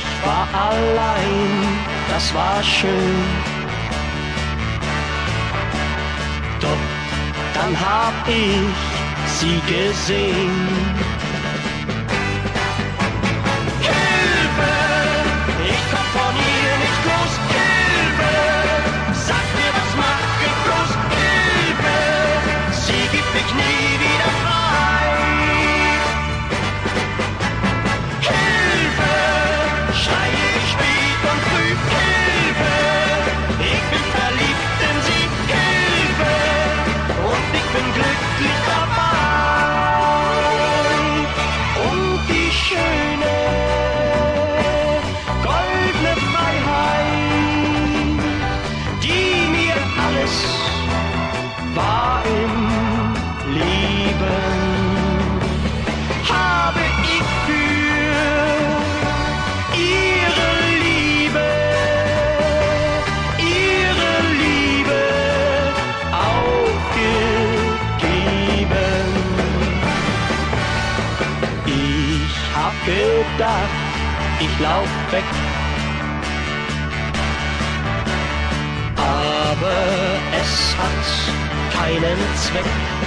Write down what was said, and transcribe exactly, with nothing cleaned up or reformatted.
war allein, das war schön. Doch dann hab ich sie gesehen. Hilfe, ich komm von ihr nicht los. Hilfe, sag mir, was macht ich bloß? Hilfe, sie gibt mich nie wieder frei. Hilfe, schreie ich spät und früh. Hilfe, ich bin verliebt in sie. Hilfe, und ich bin glücklich dabei. Und die schöne, goldene Freiheit, die mir alles war im Leben, habe ich für ihre Liebe, ihre Liebe aufgegeben. Ich hab gedacht, ich lauf weg, aber es hat keinen Zweck.